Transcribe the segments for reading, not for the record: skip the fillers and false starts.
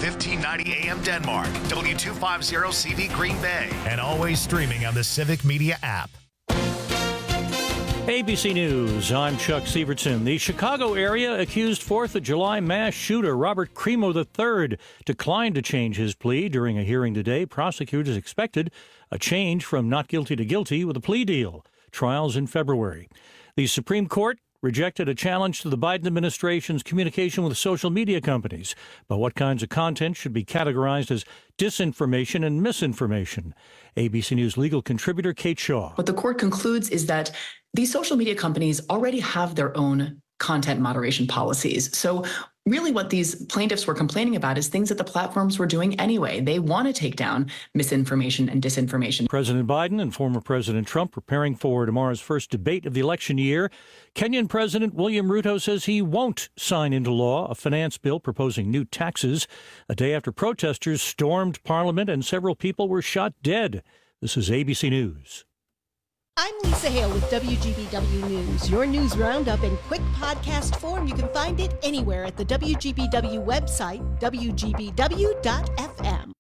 1590 AM Denmark, W250CV Green Bay, and always streaming on the Civic Media app. ABC News, I'm Chuck Sievertson. The Chicago area accused 4th of July mass shooter Robert Crimo III declined to change his plea during a hearing today. Prosecutors expected a change from not guilty to guilty with a plea deal. Trials in February. The Supreme Court rejected a challenge to the Biden administration's communication with social media companies about what kinds of content should be categorized as disinformation and misinformation. ABC News legal contributor Kate Shaw. What the court concludes is that these social media companies already have their own content moderation policies. So really what these plaintiffs were complaining about is things that the platforms were doing anyway. They want to take down misinformation and disinformation. President Biden and former President Trump preparing for tomorrow's first debate of the election year. Kenyan President William Ruto says he won't sign into law a finance bill proposing new taxes a day after protesters stormed Parliament and several people were shot dead. This is ABC News. I'm Lisa Hale with WGBW News, your news roundup in quick podcast form. You can find it anywhere at the WGBW website, WGBW.FM.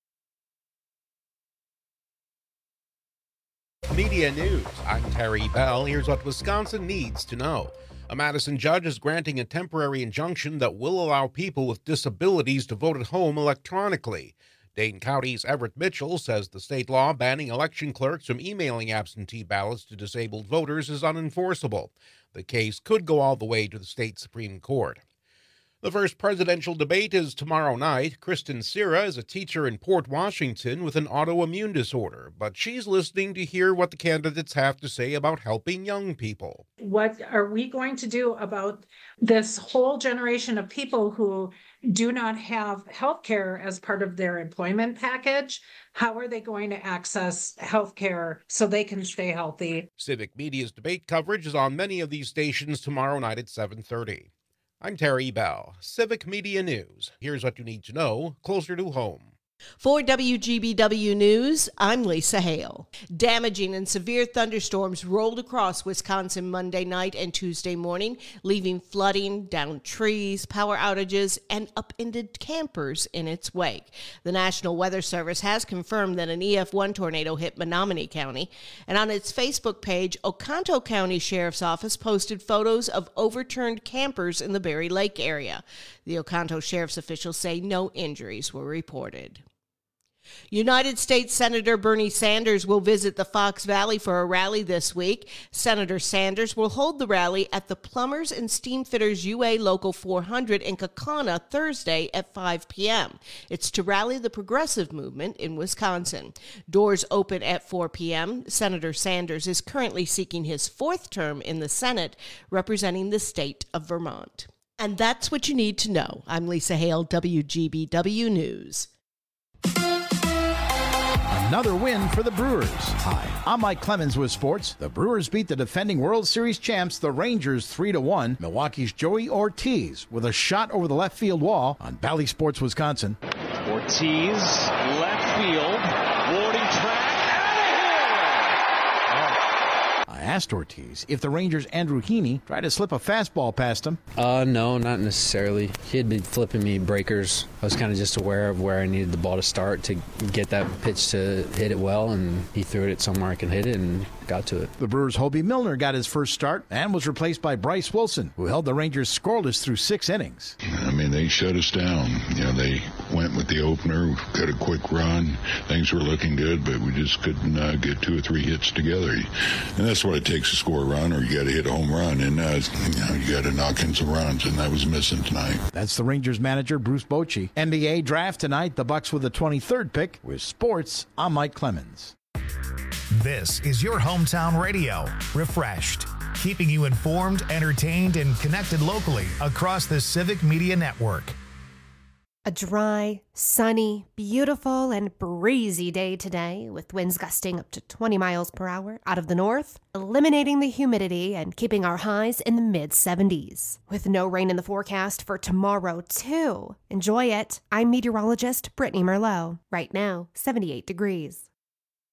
Media News. I'm Terry Bell. Here's what Wisconsin needs to know. A Madison judge is granting a temporary injunction that will allow people with disabilities to vote at home electronically. Dane County's Everett Mitchell says the state law banning election clerks from emailing absentee ballots to disabled voters is unenforceable. The case could go all the way to the state Supreme Court. The first presidential debate is tomorrow night. Kristen Sierra is a teacher in Port Washington with an autoimmune disorder, but she's listening to hear what the candidates have to say about helping young people. What are we going to do about this whole generation of people who do not have health care as part of their employment package? How are they going to access health care so they can stay healthy? Civic Media's debate coverage is on many of these stations tomorrow night at 7:30. I'm Terry Bell, Civic Media News. Here's what you need to know closer to home. For WGBW News, I'm Lisa Hale. Damaging and severe thunderstorms rolled across Wisconsin Monday night and Tuesday morning, leaving flooding, downed trees, power outages, and upended campers in its wake. The National Weather Service has confirmed that an EF1 tornado hit Menominee County, and on its Facebook page, Oconto County Sheriff's Office posted photos of overturned campers in the Berry Lake area. The Oconto Sheriff's officials say no injuries were reported. United States Senator Bernie Sanders will visit the Fox Valley for a rally this week. Senator Sanders will hold the rally at the Plumbers and Steamfitters UA Local 400 in Kaukauna Thursday at 5 p.m. It's to rally the progressive movement in Wisconsin. Doors open at 4 p.m. Senator Sanders is currently seeking his fourth term in the Senate, representing the state of Vermont. And that's what you need to know. I'm Lisa Hale, WGBW News. Another win for the Brewers. Hi, I'm Mike Clemens with sports. The Brewers beat the defending World Series champs, the Rangers, 3-1. Milwaukee's Joey Ortiz with a shot over the left field wall on Bally Sports, Wisconsin. Ortiz, left field, boarding track, I asked Ortiz if the Rangers' Andrew Heaney tried to slip a fastball past him. No, not necessarily. He had been flipping me breakers. I was kind of just aware of where I needed the ball to start to get that pitch to hit it well, and he threw it somewhere I can hit it and got to it. The Brewers' Hobie Milner got his first start and was replaced by Bryce Wilson, who held the Rangers scoreless through 6 innings. I mean, they shut us down. They went with the opener, got a quick run. Things were looking good, but we just couldn't get 2 or 3 hits together. And that's what it takes to score a run, or you got to hit a home run. And you got to knock in some runs, and that was missing tonight. That's the Rangers manager, Bruce Bochy. NBA draft tonight, the Bucks with the 23rd pick. With sports, I'm Mike Clemens. This is your hometown radio, Refreshed, keeping you informed, entertained, and connected locally across the Civic Media Network. A dry, sunny, beautiful, and breezy day today, with winds gusting up to 20 miles per hour out of the north, eliminating the humidity and keeping our highs in the mid-70s. With no rain in the forecast for tomorrow, too. Enjoy it. I'm meteorologist Brittany Merlot. Right now, 78 degrees.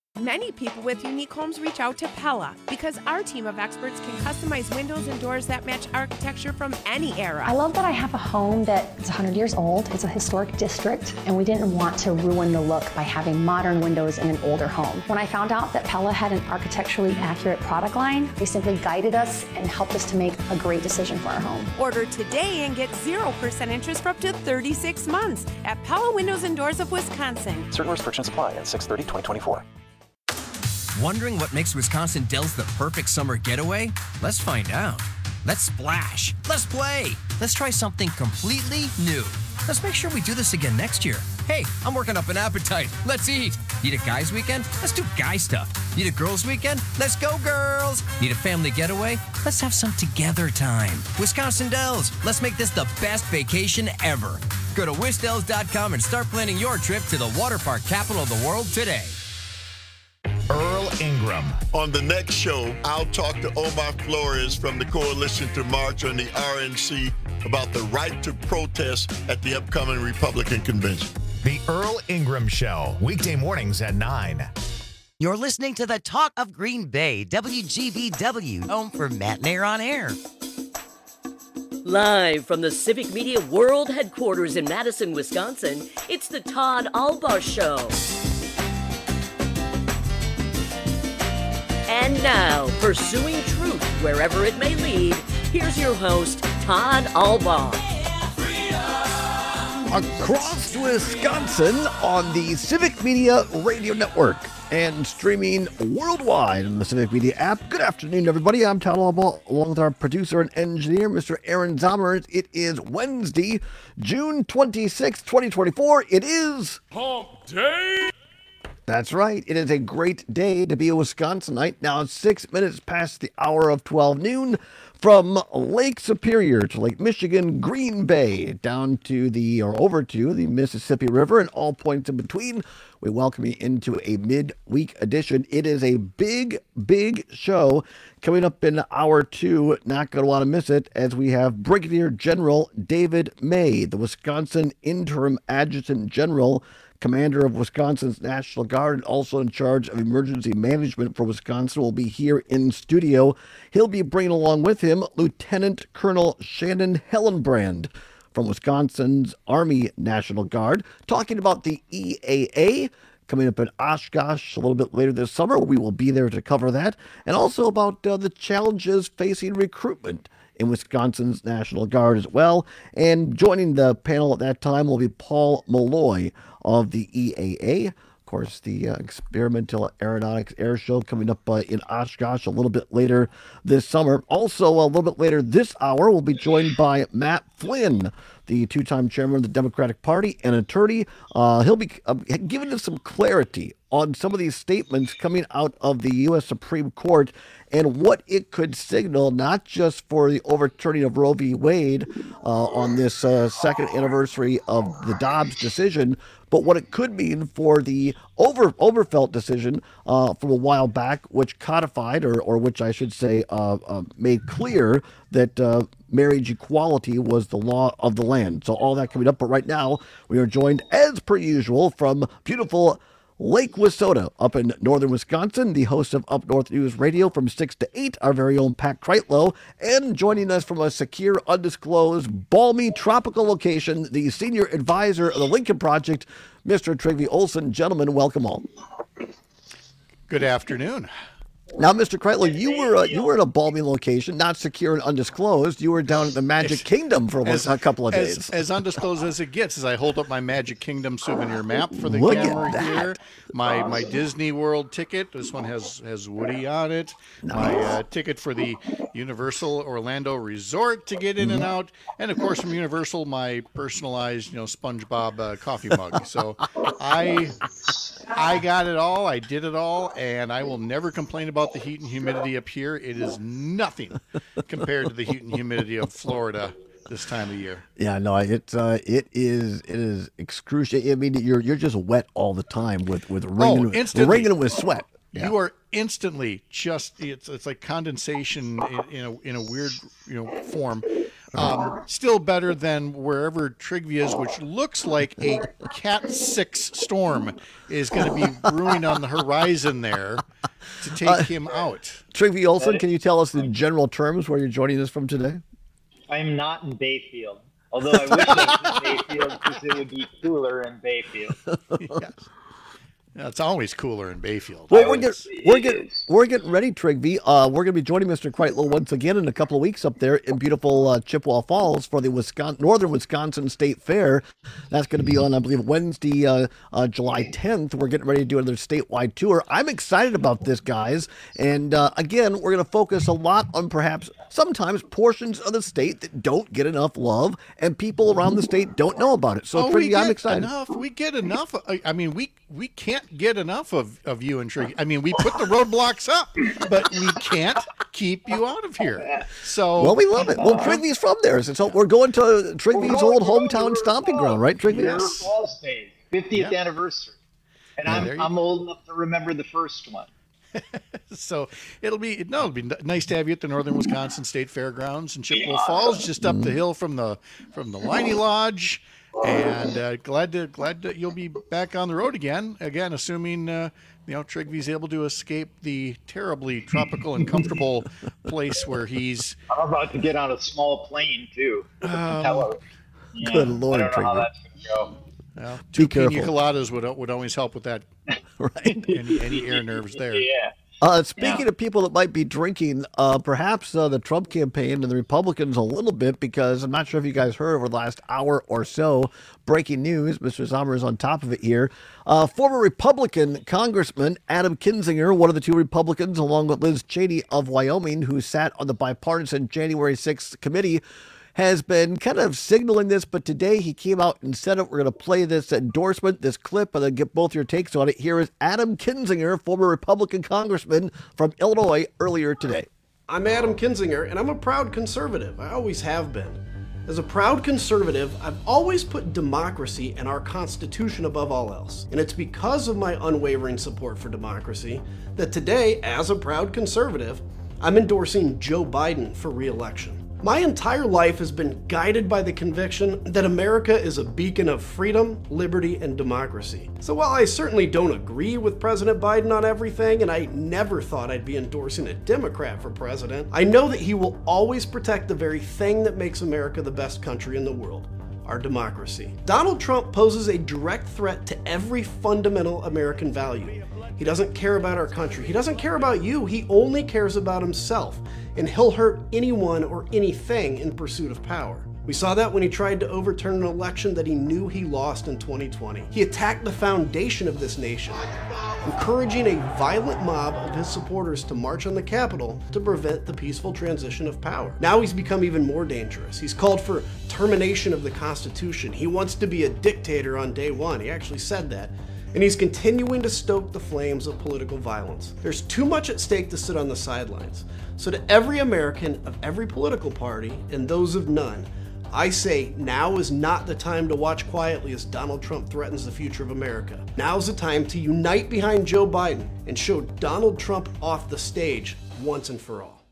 Many people with unique homes reach out to Pella because our team of experts can customize windows and doors that match architecture from any era. I love that I have a home that is 100 years old. It's a historic district, and we didn't want to ruin the look by having modern windows in an older home. When I found out that Pella had an architecturally accurate product line, they simply guided us and helped us to make a great decision for our home. Order today and get 0% interest for up to 36 months at Pella Windows and Doors of Wisconsin. Certain restrictions apply at 6/30/2024. Wondering what makes Wisconsin Dells the perfect summer getaway? Let's find out. Let's splash. Let's play. Let's try something completely new. Let's make sure we do this again next year. Hey, I'm working up an appetite. Let's eat. Need a guys' weekend? Let's do guy stuff. Need a girls' weekend? Let's go, girls. Need a family getaway? Let's have some together time. Wisconsin Dells. Let's make this the best vacation ever. Go to wisdells.com and start planning your trip to the water park capital of the world today. Earl Ingram. On the next show, I'll talk to Omar Flores from the Coalition to March on the RNC about the right to protest at the upcoming Republican convention. The Earl Ingram Show, weekday mornings at 9. You're listening to the Talk of Green Bay, WGBW, home for Matt Nair on Air. Live from the Civic Media World Headquarters in Madison, Wisconsin, it's the Todd Alba Show. And now, pursuing truth wherever it may lead, here's your host, Todd Alba. Across Wisconsin on the Civic Media Radio Network and streaming worldwide on the Civic Media app. Good afternoon, everybody. I'm Todd Alba, along with our producer and engineer, Mr. Aaron Zommers. It is Wednesday, June 26, 2024. It is Hump Day. That's right. It is a great day to be a Wisconsinite. Now it's 6 minutes past the hour of 12 noon from Lake Superior to Lake Michigan, Green Bay, down to over to the Mississippi River and all points in between. We welcome you into a midweek edition. It is a big, big show coming up in hour 2. Not going to want to miss it as we have Brigadier General David May, the Wisconsin Interim Adjutant General, Commander of Wisconsin's National Guard, and also in charge of emergency management for Wisconsin, will be here in studio. He'll be bringing along with him Lieutenant Colonel Shannon Hellenbrand from Wisconsin's Army National Guard, talking about the EAA coming up in Oshkosh a little bit later this summer. We will be there to cover that, and also about the challenges facing recruitment in Wisconsin's National Guard as well. And joining the panel at that time will be Paul Malloy of the EAA. Of course, the Experimental Aeronautics Air Show coming up in Oshkosh a little bit later this summer. Also, a little bit later this hour, we'll be joined by Matt Flynn, the two-time chairman of the Democratic Party and attorney. He'll be giving us some clarity on some of these statements coming out of the U.S. Supreme Court and what it could signal, not just for the overturning of Roe v. Wade on this second anniversary of the Dobbs decision, but what it could mean for the Obergefell decision from a while back, which codified, or which I should say made clear that marriage equality was the law of the land. So all that coming up. But right now, we are joined, as per usual, from beautiful Lake Wissota up in northern Wisconsin, the host of Up North News Radio from 6 to 8, our very own Pat Kreitlow, and joining us from a secure, undisclosed, balmy, tropical location, the senior advisor of the Lincoln Project, Mr. Trygve Olsen. Gentlemen, welcome all. Good afternoon. Now, Mr. Kreitlow, you were in a balmy location, not secure and undisclosed. You were down at the Magic Kingdom for a couple of days. As undisclosed as it gets, as I hold up my Magic Kingdom souvenir map for the Look camera at that. here. My Disney World ticket. This one has Woody on it. Nice. My ticket for the Universal Orlando Resort to get in and out, and of course from Universal, my personalized SpongeBob coffee mug. So I got it all. I did it all, and I will never complain about the heat and humidity up here. It is nothing compared to the heat and humidity of Florida this time of year. Yeah, no, it is excruciating. I mean, you're just wet all the time with wringing with sweat. Yeah. You are instantly just it's like condensation in a weird form. Still better than wherever Trygve is, which looks like a Cat 6 storm is going to be brewing on the horizon there to take him out. Trygve Olsen, can you tell us in general terms where you're joining us from today? I'm not in Bayfield, although I wish I was in Bayfield because it would be cooler in Bayfield. Yes. Yeah, it's always cooler in Bayfield. Well, we're getting ready, Trygve. We're going to be joining Mr. Kreitlow once again in a couple of weeks up there in beautiful Chippewa Falls for the Northern Wisconsin State Fair. That's going to be on, I believe, Wednesday, July 10th. We're getting ready to do another statewide tour. I'm excited about this, guys. And again, we're going to focus a lot on perhaps sometimes portions of the state that don't get enough love, and people around the state don't know about it. So, Trygve, I'm excited. We get enough. I mean, we can't get enough of you and Trygve. I mean, we put the roadblocks up, but we can't keep you out of here. So, well, we love it. Well, Trygve's from there, so we're going to Trygve's old hometown stomping ground, right, Trygve? River Falls Day, 50th anniversary, and I'm old enough to remember the first one. So it'll be nice to have you at the Northern Wisconsin State Fairgrounds in Chippewa Falls, just up the hill from the Liney Lodge. And glad that you'll be back on the road again, assuming Trygve's able to escape the terribly tropical and comfortable place where he's. I'm about to get on a small plane too. Good Lord, I don't know how that's going to go. Well, two pina coladas would always help with that. Right. Any air nerves there. Yeah. Speaking of people that might be drinking, perhaps the Trump campaign and the Republicans a little bit, because I'm not sure if you guys heard over the last hour or so, breaking news, Mr. Sommer is on top of it here. Former Republican Congressman Adam Kinzinger, one of the two Republicans, along with Liz Cheney of Wyoming, who sat on the bipartisan January 6th committee, has been kind of signaling this, but today he came out and said it. We're going to play this endorsement, this clip, and then get both your takes on it. Here is Adam Kinzinger, former Republican congressman from Illinois, earlier today. I'm Adam Kinzinger, and I'm a proud conservative. I always have been. As a proud conservative, I've always put democracy and our Constitution above all else. And it's because of my unwavering support for democracy that today, as a proud conservative, I'm endorsing Joe Biden for re-election. My entire life has been guided by the conviction that America is a beacon of freedom, liberty, and democracy. So while I certainly don't agree with President Biden on everything, and I never thought I'd be endorsing a Democrat for president, I know that he will always protect the very thing that makes America the best country in the world: our democracy. Donald Trump poses a direct threat to every fundamental American value. He doesn't care about our country. He doesn't care about you. He only cares about himself. And he'll hurt anyone or anything in pursuit of power. We saw that when he tried to overturn an election that he knew he lost in 2020. He attacked the foundation of this nation, encouraging a violent mob of his supporters to march on the Capitol to prevent the peaceful transition of power. Now he's become even more dangerous. He's called for termination of the Constitution. He wants to be a dictator on day one. He actually said that. And he's continuing to stoke the flames of political violence. There's too much at stake to sit on the sidelines. So to every American of every political party, and those of none, I say now is not the time to watch quietly as Donald Trump threatens the future of America. Now's the time to unite behind Joe Biden and show Donald Trump off the stage once and for all.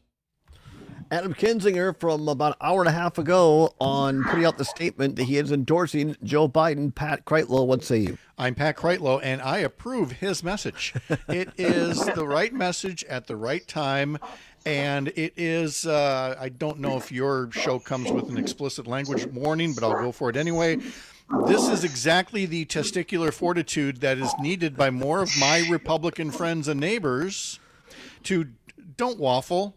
Adam Kinzinger from about an hour and a half ago on putting out the statement that he is endorsing Joe Biden. Pat Kreitlow, what say you? I'm Pat Kreitlow, and I approve his message. It is the right message at the right time, and it is, I don't know if your show comes with an explicit language warning, but I'll go for it anyway. This is exactly the testicular fortitude that is needed by more of my Republican friends and neighbors to don't waffle.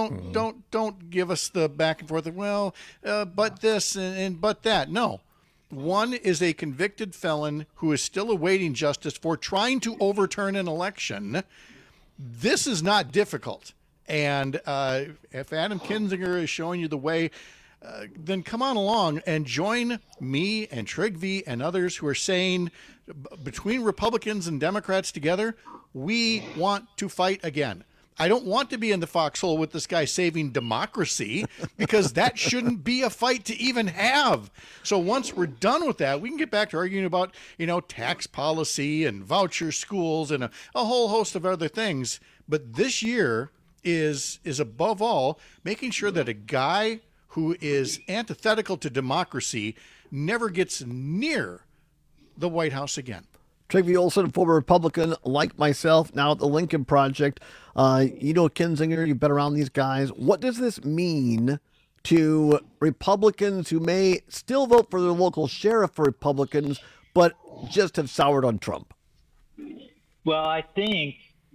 Don't give us the back and forth of, well, but this and but that. No. One is a convicted felon who is still awaiting justice for trying to overturn an election. This is not difficult. And if Adam Kinzinger is showing you the way, then come on along and join me and Trygve and others who are saying, between Republicans and Democrats together, we want to fight again. I don't want to be in the foxhole with this guy saving democracy, because that shouldn't be a fight to even have. So once we're done with that, we can get back to arguing about, tax policy and voucher schools and a whole host of other things. But this year is above all making sure that a guy who is antithetical to democracy never gets near the White House again. Trygve Olsen, former Republican like myself, now at the Lincoln Project. Kinzinger, you've been around these guys. What does this mean to Republicans who may still vote for their local sheriff for Republicans, but just have soured on Trump? Well, I think,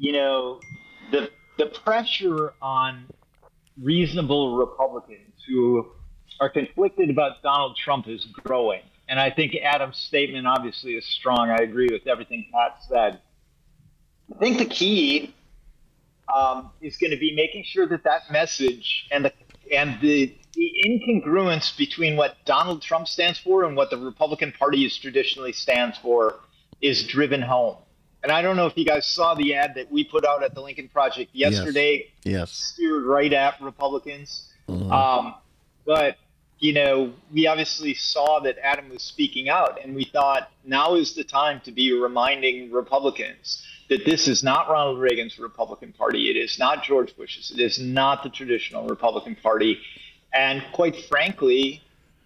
the pressure on reasonable Republicans who are conflicted about Donald Trump is growing. And I think Adam's statement obviously is strong. I agree with everything Pat said. I think the key is going to be making sure that message and the incongruence between what Donald Trump stands for and what the Republican Party traditionally stands for is driven home. And I don't know if you guys saw the ad that we put out at the Lincoln Project yesterday. Yes. Steered right at Republicans. Mm-hmm. But, we obviously saw that Adam was speaking out, and we thought now is the time to be reminding Republicans that this is not Ronald Reagan's Republican Party. It is not George Bush's. It is not the traditional Republican Party. And quite frankly,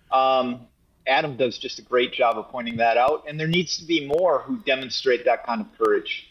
Adam does just a great job of pointing that out, and there needs to be more who demonstrate that kind of courage.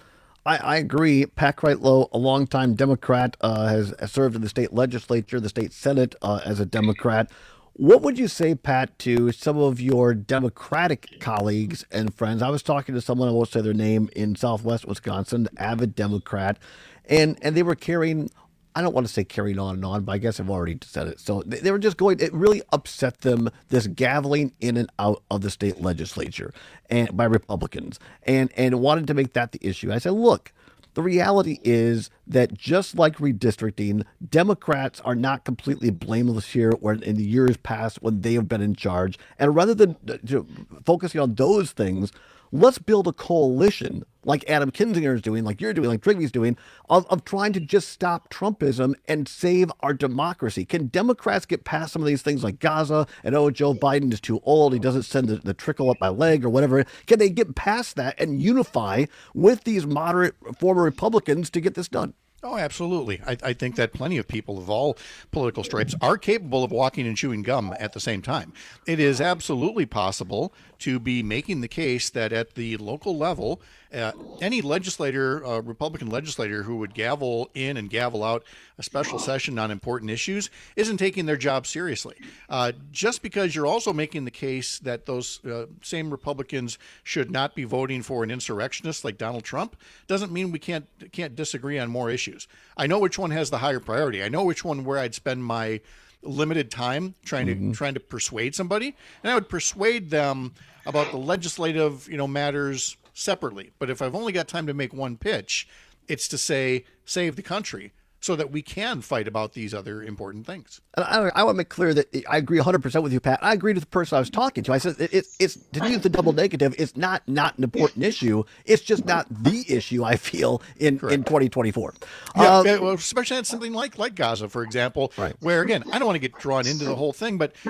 I agree. Pat Kreitlow, a longtime Democrat, has served in the state legislature, the state Senate as a Democrat. What would you say, Pat, to some of your Democratic colleagues and friends? I was talking to someone, I won't say their name, in Southwest Wisconsin, avid Democrat, and they were carrying, I don't want to say carrying on and on, but I guess I've already said it. So they were just going, it really upset them, this gaveling in and out of the state legislature and by Republicans, and wanted to make that the issue. I said, look, the reality is that just like redistricting, Democrats are not completely blameless here when in the years past when they have been in charge. And rather than focusing on those things, let's build a coalition like Adam Kinzinger is doing, like you're doing, like Trygve's doing, of trying to just stop Trumpism and save our democracy. Can Democrats get past some of these things like Gaza and, Joe Biden is too old, he doesn't send the trickle up my leg or whatever? Can they get past that and unify with these moderate former Republicans to get this done? Oh, absolutely. I think that plenty of people of all political stripes are capable of walking and chewing gum at the same time. It is absolutely possible to be making the case that at the local level, any legislator, Republican legislator who would gavel in and gavel out a special session on important issues isn't taking their job seriously. Just because you're also making the case that those same Republicans should not be voting for an insurrectionist like Donald Trump doesn't mean we can't disagree on more issues. I know which one has the higher priority. I know which one where I'd spend my limited time trying to persuade somebody, and I would persuade them about the legislative matters separately. But if I've only got time to make one pitch, it's to say save the country so that we can fight about these other important things. And I want to make clear that I agree 100% with you, Pat. I agree with the person I was talking to. I said it's to use the double negative. It's not an important issue. It's just not the issue, I feel, in 2024. Yeah, well, especially at something like Gaza, for example, right, where, again, I don't want to get drawn into the whole thing, but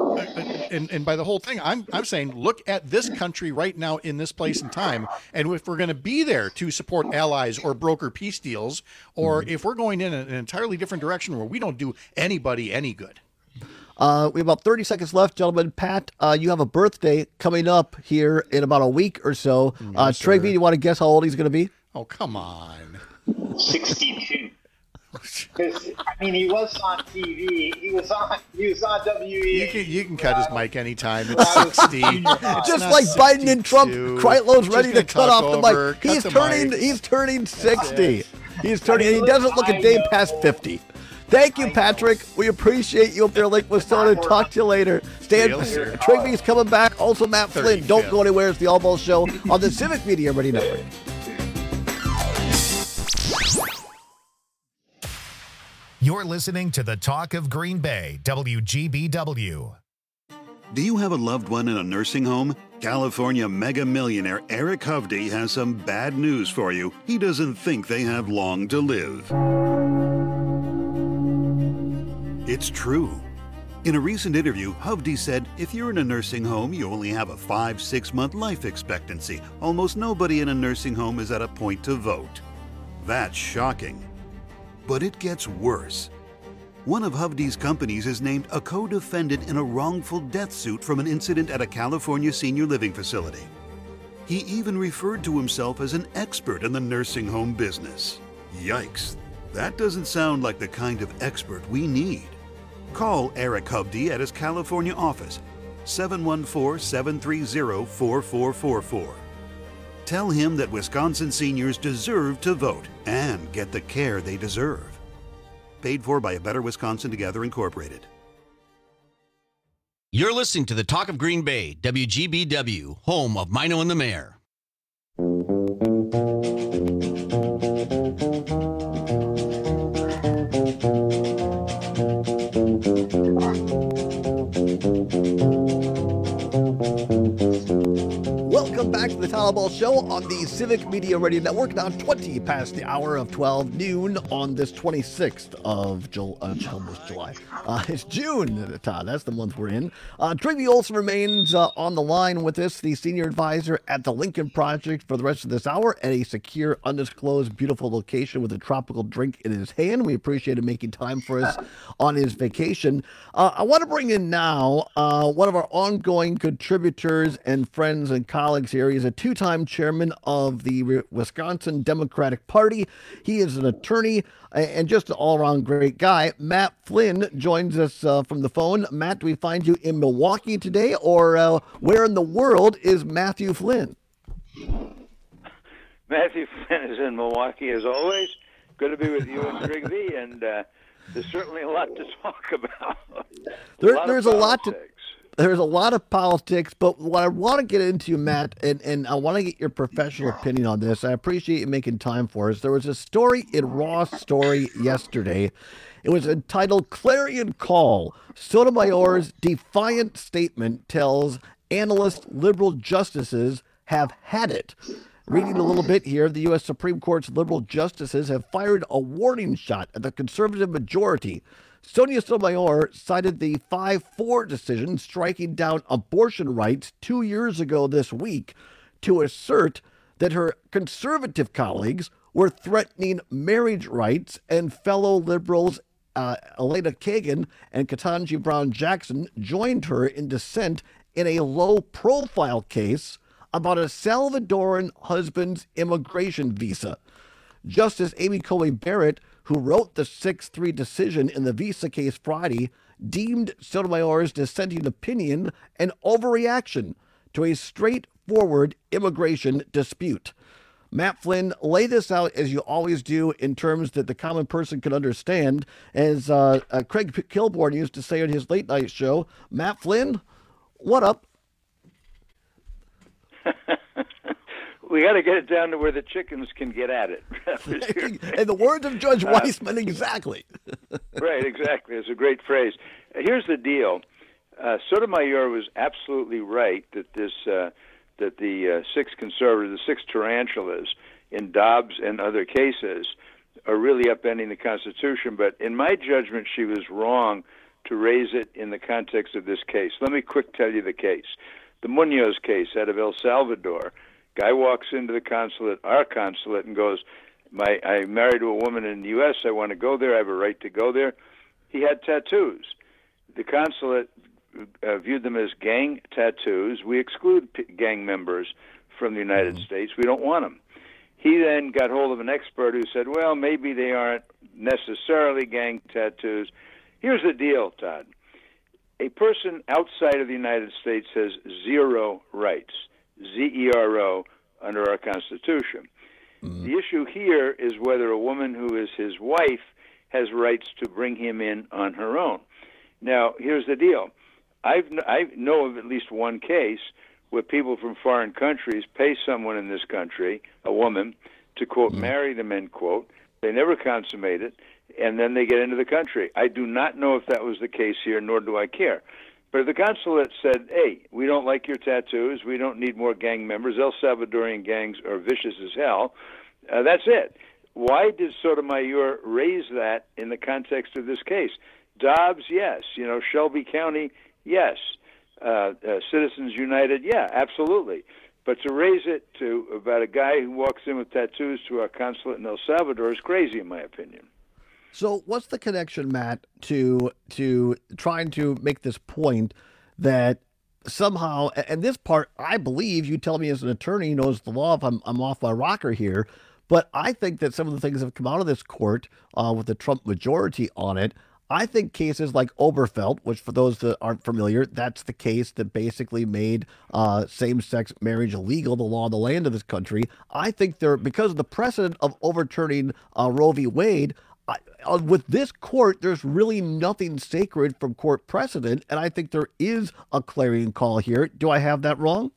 and by the whole thing, I'm saying look at this country right now in this place and time, and if we're going to be there to support allies or broker peace deals, or if we're going in an entirely different direction where we don't do anybody any good. We have about 30 seconds left, gentlemen. Pat, you have a birthday coming up here in about a week or so. Yes, Trygve, do you want to guess how old he's going to be? Oh, come on. 62. He was on TV. He was on WEA. You can cut his mic anytime. It's 60. Just like 62. Biden and Trump, Kreitlow's ready to cut off the mic. He's turning 60. He's turning. He doesn't look a day past 50. Thank you, Patrick. We appreciate you up there, Lake Wissona. Talk to you later. Trygve's coming back. Also, Matt Flynn. Don't go anywhere. It's the All Balls Show on the Civic Media Ready Network. You're listening to the Talk of Green Bay, WGBW. Do you have a loved one in a nursing home? California mega millionaire Eric Hovde has some bad news for you. He doesn't think they have long to live. It's true. In a recent interview, Hovde said, if you're in a nursing home, you only have a 5-6 month life expectancy. Almost nobody in a nursing home is at a point to vote. That's shocking. But it gets worse. One of Hovde's companies is named a co-defendant in a wrongful death suit from an incident at a California senior living facility. He even referred to himself as an expert in the nursing home business. Yikes, that doesn't sound like the kind of expert we need. Call Eric Hovde at his California office, 714-730-4444. Tell him that Wisconsin seniors deserve to vote and get the care they deserve. Paid for by A Better Wisconsin Together, Incorporated. You're listening to the Talk of Green Bay, WGBW, home of Mino and the Mayor. Welcome back to the Tyler Ball Show on the Civic Media Radio Network. Now 20 past the hour of 12 noon on this 26th of July. It's June, Todd. That's the month we're in. Trygve Olson remains on the line with us, the senior advisor at the Lincoln Project, for the rest of this hour at a secure, undisclosed, beautiful location with a tropical drink in his hand. We appreciate him making time for us on his vacation. I want to bring in now one of our ongoing contributors and friends and colleagues here. He's a two-time chairman of the Wisconsin Democratic Party. He is an attorney and just an all-around great guy. Matt Flynn joins us from the phone. Matt, do we find you in Milwaukee today, or where in the world is Matthew Flynn? Matthew Flynn is in Milwaukee as always. Good to be with you and Trygve, and there's certainly a lot to talk about. There's a lot of politics, but what I want to get into, Matt, and I want to get your professional opinion on this. I appreciate you making time for us. There was a story in Raw Story yesterday. It was entitled Clarion Call. Sotomayor's defiant statement tells analyst liberal justices have had it. Reading a little bit here, the U.S. Supreme Court's liberal justices have fired a warning shot at the conservative majority. Sonia Sotomayor cited the 5-4 decision striking down abortion rights 2 years ago this week to assert that her conservative colleagues were threatening marriage rights, and fellow liberals Elena Kagan and Ketanji Brown Jackson joined her in dissent in a low-profile case about a Salvadoran husband's immigration visa. Justice Amy Coney Barrett, who wrote the 6-3 decision in the visa case Friday, deemed Sotomayor's dissenting opinion an overreaction to a straightforward immigration dispute. Matt Flynn, lay this out as you always do in terms that the common person can understand. As Craig Kilborn used to say on his late night show, Matt Flynn, what up? We got to get it down to where the chickens can get at it. In the words of Judge Weissman, exactly. Right, exactly. It's a great phrase. Here's the deal. Sotomayor was absolutely right that that the six conservatives, the six tarantulas in Dobbs and other cases are really upending the Constitution. But in my judgment, she was wrong to raise it in the context of this case. Let me quick tell you the case. The Munoz case out of El Salvador. Guy walks into the consulate, our consulate, and goes, I'm married to a woman in the U.S. I want to go there. I have a right to go there. He had tattoos. The consulate viewed them as gang tattoos. We exclude gang members from the United States. We don't want them. He then got hold of an expert who said, well, maybe they aren't necessarily gang tattoos. Here's the deal, Todd. A person outside of the United States has zero rights. Z-E-R-O, under our Constitution. The issue here is whether a woman who is his wife has rights to bring him in on her own. Now, here's the deal. I know of at least one case where people from foreign countries pay someone in this country, a woman, to, quote, marry them, end quote. They never consummate it, and then they get into the country. I do not know if that was the case here, nor do I care. But if the consulate said, hey, we don't like your tattoos, we don't need more gang members, El Salvadorian gangs are vicious as hell, that's it. Why did Sotomayor raise that in the context of this case? Dobbs, yes. Shelby County, yes. Citizens United, yeah, absolutely. But to raise it to about a guy who walks in with tattoos to our consulate in El Salvador is crazy, in my opinion. So what's the connection, Matt, to trying to make this point that somehow, and this part, I believe, you tell me as an attorney who knows the law if I'm off my rocker here, but I think that some of the things that have come out of this court with the Trump majority on it, I think cases like Oberfeld, which for those that aren't familiar, that's the case that basically made same-sex marriage illegal, the law of the land of this country. I think because of the precedent of overturning Roe v. Wade, with this court, there's really nothing sacred from court precedent, and I think there is a clarion call here. Do I have that wrong?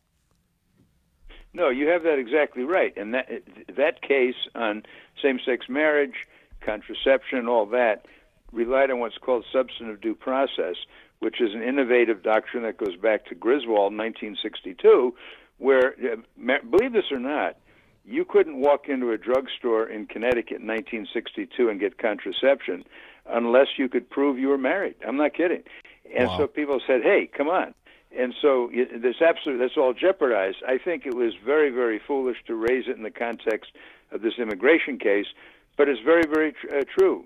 No, you have that exactly right. And that case on same-sex marriage, contraception, all that, relied on what's called substantive due process, which is an innovative doctrine that goes back to Griswold in 1962, where, believe this or not, you couldn't walk into a drugstore in Connecticut in 1962 and get contraception unless you could prove you were married. I'm not kidding. And so people said, hey, come on. And so that's all jeopardized. I think it was very, very foolish to raise it in the context of this immigration case, but it's very, very true.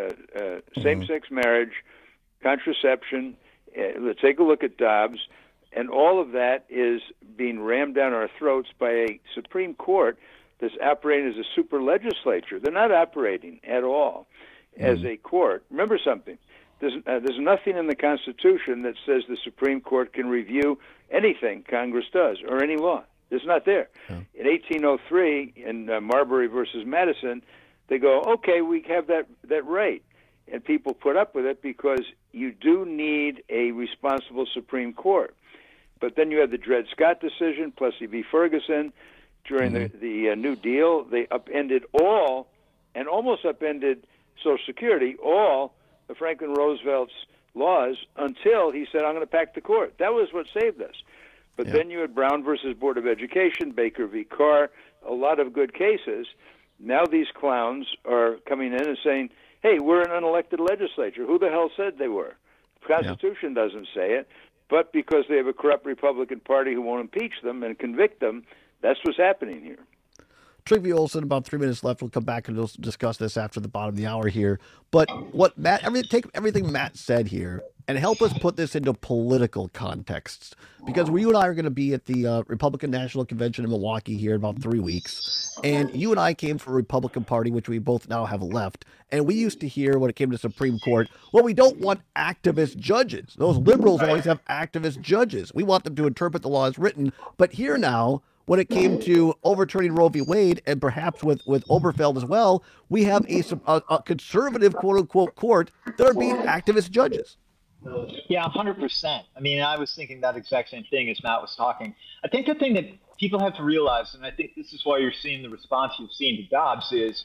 Same-sex marriage, contraception, let's take a look at Dobbs, and all of that is being rammed down our throats by a Supreme Court that's operating as a super legislature. They're not operating at all as a court. Remember something. There's nothing in the Constitution that says the Supreme Court can review anything Congress does or any law. It's not there. In 1803, in Marbury versus Madison, they go, okay, we have that right. And people put up with it because you do need a responsible Supreme Court. But then you have the Dred Scott decision, Plessy v. Ferguson. During the New Deal, they upended all, and almost upended Social Security, all of Franklin Roosevelt's laws until he said, I'm going to pack the court. That was what saved us. But then you had Brown versus Board of Education, Baker v. Carr, a lot of good cases. Now these clowns are coming in and saying, hey, we're an unelected legislature. Who the hell said they were? The Constitution doesn't say it, but because they have a corrupt Republican Party who won't impeach them and convict them, that's what's happening here. Trygve Olsen, about 3 minutes left. We'll come back and we'll discuss this after the bottom of the hour here. But what Matt, take everything Matt said here and help us put this into political contexts. Because you and I are going to be at the Republican National Convention in Milwaukee here in about 3 weeks. And you and I came from a Republican Party, which we both now have left. And we used to hear when it came to Supreme Court, well, we don't want activist judges. Those liberals always have activist judges. We want them to interpret the law as written. But here now, when it came to overturning Roe v. Wade, and perhaps with Oberfeld as well, we have a conservative, quote-unquote, court that are being activist judges. Yeah, 100%. I mean, I was thinking that exact same thing as Matt was talking. I think the thing that people have to realize, and I think this is why you're seeing the response you've seen to Dobbs, is,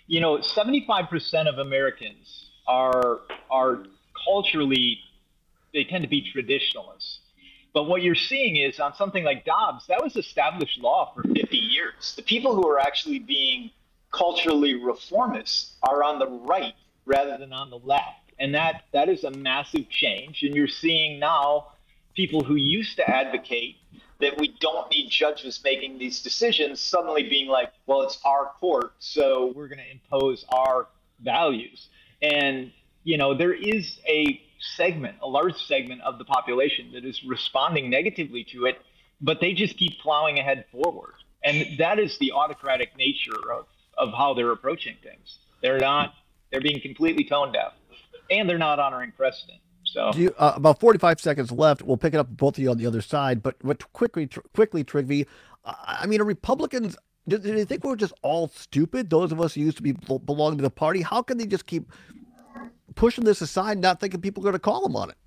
75% of Americans are culturally, they tend to be traditionalists. But what you're seeing is on something like Dobbs, that was established law for 50 years. The people who are actually being culturally reformists are on the right rather than on the left. And that is a massive change. And you're seeing now people who used to advocate that we don't need judges making these decisions suddenly being like, well, it's our court, so we're going to impose our values. And, there is a large segment of the population that is responding negatively to it, but they just keep plowing ahead forward. And that is the autocratic nature of how they're approaching things. They're being completely tone deaf, and they're not honoring precedent. So about 45 seconds left. We'll pick it up with both of you on the other side, but quickly, Trygve, I mean, are Republicans, do they think we're just all stupid? Those of us who used to belong to the party, how can they just keep pushing this aside, not thinking people are going to call them on it?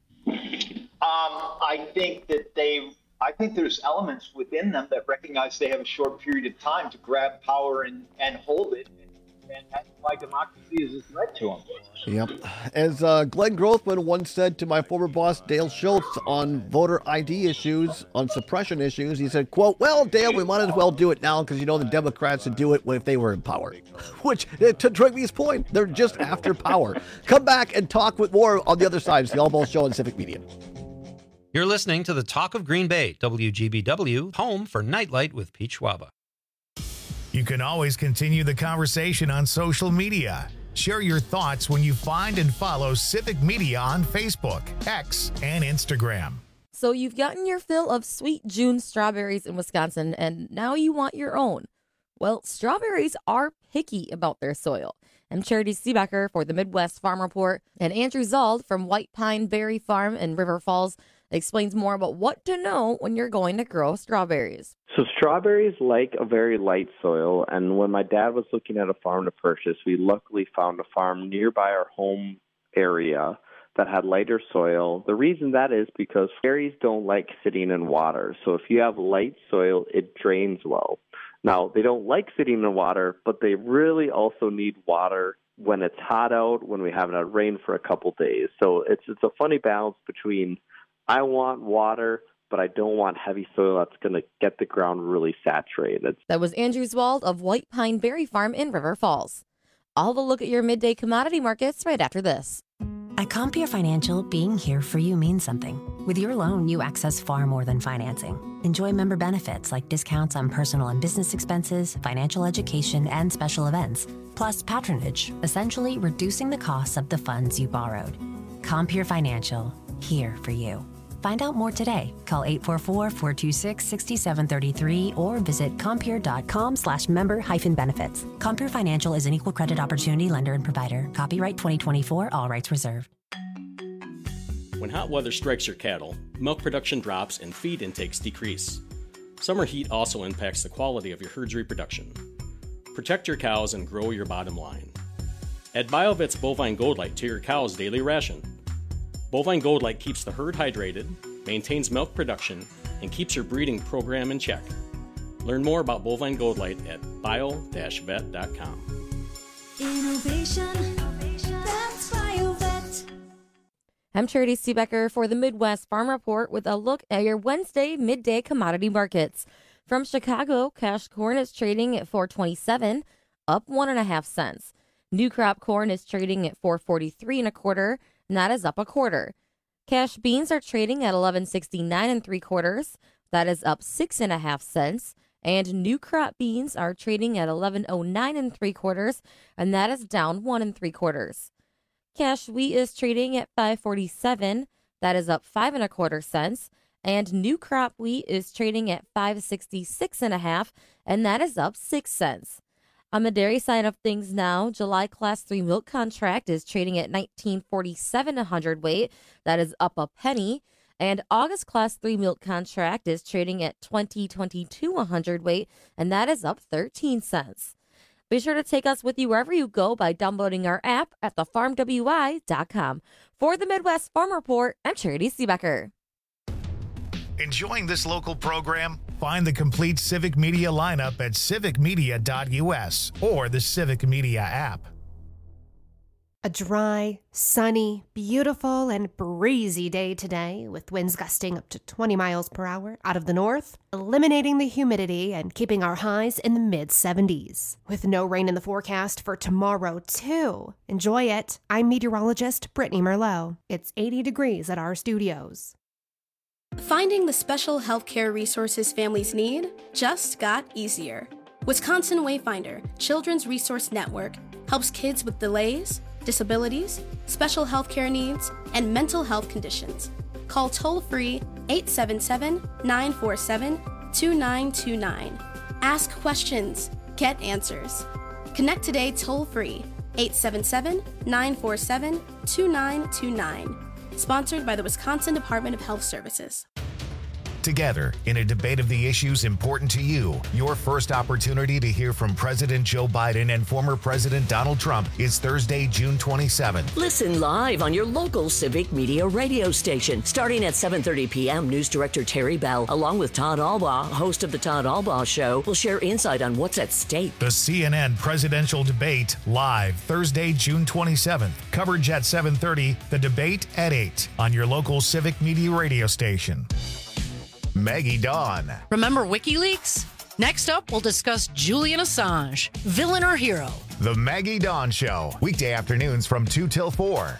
I think there's elements within them that recognize they have a short period of time to grab power and hold it. And that's why democracy is a threat to them. Yep. As Glenn Grothman once said to my former boss, Dale Schultz, on voter ID issues, on suppression issues, he said, quote, well, Dale, we might as well do it now because, the Democrats would do it if they were in power. Which, to Trygve's point, they're just after power. Come back and talk with more on the other side. It's the All Balls Show on Civic Media. You're listening to the Talk of Green Bay, WGBW, home for Nightlight with Pete Schwaba. You can always continue the conversation on social media. Share your thoughts when you find and follow Civic Media on Facebook, X, and Instagram. So you've gotten your fill of sweet June strawberries in Wisconsin, and now you want your own. Well, strawberries are picky about their soil. I'm Charity Seebecker for the Midwest Farm Report, and Andrew Zald from White Pine Berry Farm in River Falls explains more about what to know when you're going to grow strawberries. So strawberries like a very light soil, and when my dad was looking at a farm to purchase, we luckily found a farm nearby our home area that had lighter soil. The reason that is because berries don't like sitting in water. So if you have light soil, it drains well. Now, they don't like sitting in water, but they really also need water when it's hot out, when we haven't had rain for a couple days. So it's a funny balance between I want water, but I don't want heavy soil that's going to get the ground really saturated. That was Andrew Zwald of White Pine Berry Farm in River Falls. I'll have a look at your midday commodity markets right after this. At Compeer Financial, being here for you means something. With your loan, you access far more than financing. Enjoy member benefits like discounts on personal and business expenses, financial education, and special events. Plus patronage, essentially reducing the costs of the funds you borrowed. Compeer Financial, here for you. Find out more today. Call 844-426-6733 or visit Compeer.com/member-benefits. Compeer Financial is an equal credit opportunity lender and provider. Copyright 2024, all rights reserved. When hot weather strikes your cattle, milk production drops and feed intakes decrease. Summer heat also impacts the quality of your herd's reproduction. Protect your cows and grow your bottom line. Add BioVet's Bovine Gold Light to your cow's daily ration. Bovine Gold Light keeps the herd hydrated, maintains milk production, and keeps your breeding program in check. Learn more about Bovine Gold Light at bio-vet.com. Innovation, that's BioVet. I'm Charity Seebecker for the Midwest Farm Report with a look at your Wednesday midday commodity markets. From Chicago, cash corn is trading at $4.27, up 1.5 cents. New crop corn is trading at $4.43 1/4, and that is up 1/4. Cash beans are trading at $11.69 3/4, that is up 6.5 cents. And new crop beans are trading at $11.09 3/4, and that is down 1 3/4. Cash wheat is trading at $5.47, that is up 5 1/4 cents. And new crop wheat is trading at $5.66 1/2, and that is up 6 cents. On the dairy side of things now, July Class 3 milk contract is trading at $19.47 a hundredweight. That is up a penny. And August Class 3 milk contract is trading at $20.22 a hundredweight, and that is up 13 cents. Be sure to take us with you wherever you go by downloading our app at thefarmwi.com. For the Midwest Farm Report, I'm Charity Seebecker. Enjoying this local program? Find the complete Civic Media lineup at civicmedia.us or the Civic Media app. A dry, sunny, beautiful, and breezy day today with winds gusting up to 20 miles per hour out of the north, eliminating the humidity and keeping our highs in the mid-70s. With no rain in the forecast for tomorrow, too. Enjoy it. I'm meteorologist Brittany Merlot. It's 80 degrees at our studios. Finding the special healthcare resources families need just got easier. Wisconsin Wayfinder Children's Resource Network helps kids with delays, disabilities, special healthcare needs, and mental health conditions. Call toll-free 877-947-2929. Ask questions, get answers. Connect today toll-free 877-947-2929. Sponsored by the Wisconsin Department of Health Services. Together, in a debate of the issues important to you, your first opportunity to hear from President Joe Biden and former President Donald Trump is Thursday, June 27th. Listen live on your local Civic Media radio station. Starting at 7:30 p.m., News Director Terry Bell, along with Todd Albaugh, host of The Todd Albaugh Show, will share insight on what's at stake. The CNN presidential debate, live Thursday, June 27th. Coverage at 7:30, the debate at 8 on your local Civic Media radio station. Maggie Dawn. Remember WikiLeaks? Next up, we'll discuss Julian Assange, villain or hero. The Maggie Dawn Show, weekday afternoons from 2 till 4.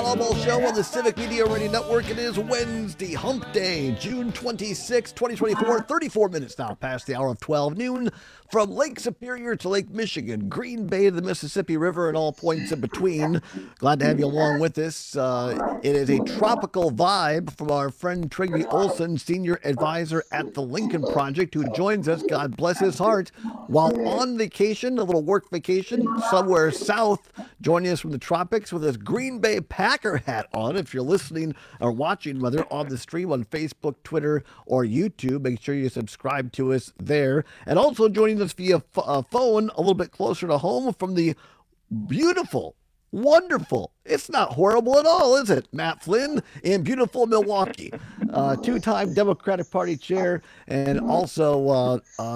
Todd Albaugh Show on the Civic Media Radio Network. It is Wednesday, Hump Day, June 26, 2024. 34 minutes now past the hour of 12 noon. From Lake Superior to Lake Michigan, Green Bay to the Mississippi River, and all points in between. Glad to have you along with us. It is a tropical vibe from our friend Trygve Olsen, Senior Advisor at the Lincoln Project, who joins us, God bless his heart, while on vacation, a little work vacation, somewhere south, joining us from the tropics with his Green Bay Packer hat on. If you're listening or watching, whether on the stream on Facebook, Twitter, or YouTube, make sure you subscribe to us there. And also joining us via phone a little bit closer to home from the beautiful, wonderful, it's not horrible at all, is it? Matt Flynn in beautiful Milwaukee, two-time Democratic Party chair, and also